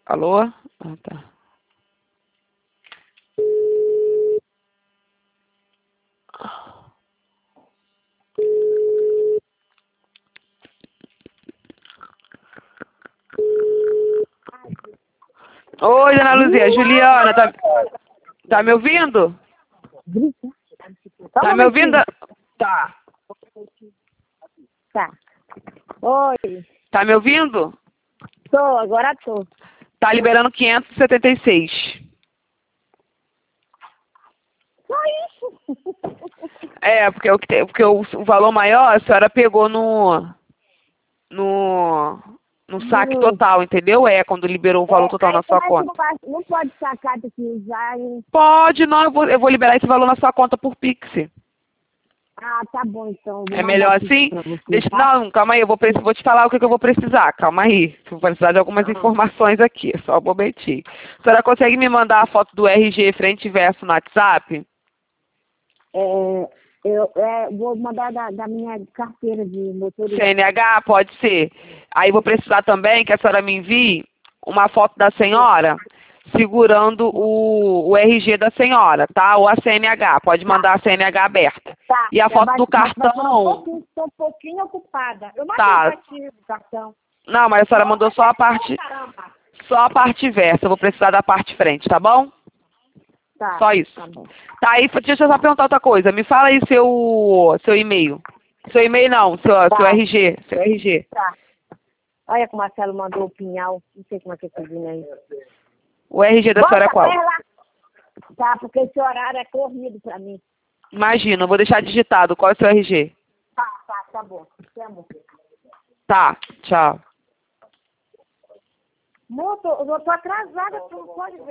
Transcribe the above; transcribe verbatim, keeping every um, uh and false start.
Alô? Ah, tá. Oi, dona Luzia. Juliana, tá, tá me ouvindo? Tá me ouvindo? Tá. Tá. Oi. Tá me ouvindo? Tô, agora tô. Tá liberando quinhentos e setenta e seis. Só isso? É, porque, o, que tem- porque o, o valor maior a senhora pegou no, no, no saque Hum. total, entendeu? É, quando liberou o valor É, total aí na sua como é que eu conta. faço? Não pode sacar daqui usar, hein? Pode, não, eu vou, eu vou liberar esse valor na sua conta por Pix. Ah, tá bom, então. Eu vou É mandar melhor aqui assim? pra você, Deixa, tá? não, calma aí, eu vou, precis- vou te falar o que, que eu vou precisar. Calma aí. Vou precisar de algumas Ah. informações aqui, só um momentinho. A senhora consegue me mandar a foto do R G frente e verso no WhatsApp? É, eu é, vou mandar da, da minha carteira de motorista. C N H? Pode ser. Aí vou precisar também que a senhora me envie uma foto da senhora segurando o, o R G da senhora, tá? Ou a C N H. Pode mandar a C N H aberta. Tá. E a foto vai, do vai, vai ser um cartão... pouquinho, tô um pouquinho ocupada. Eu mandei Tá. pra ti o cartão. Não, mas a senhora mandou só a parte... Caramba. Só a parte versa. Eu vou precisar da parte frente, tá bom? Tá. Só isso. Tá bom. Tá, aí, deixa eu só perguntar outra coisa. Me fala aí seu, seu e-mail. Seu e-mail não, seu, Tá. seu R G. Seu R G. Tá. Olha como o Marcelo mandou o pinhal. Não sei como é que é cozinha aí. O R G da senhora é qual? Lá. Tá, porque esse horário é corrido pra mim. Imagina, eu vou deixar digitado. Qual é o seu R G? Tá, tá, tá bom. Você amor. Tá, tchau. Amor, tô- eu tô atrasada, tu não pode ver.